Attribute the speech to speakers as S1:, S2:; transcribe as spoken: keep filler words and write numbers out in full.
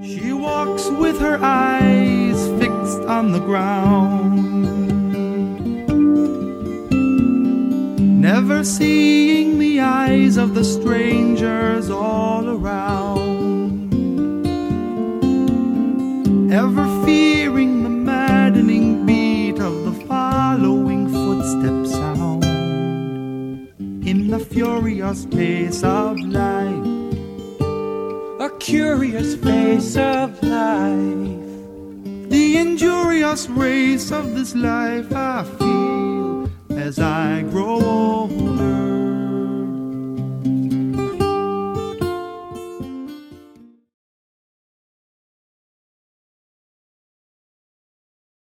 S1: She walks with her eyes fixed on the ground, never seeing the eyes of the strangers all around, ever fearing the maddening beat of the following footstep sound. In the furious pace of life, a curious face of life, the injurious race of this life I feel as I grow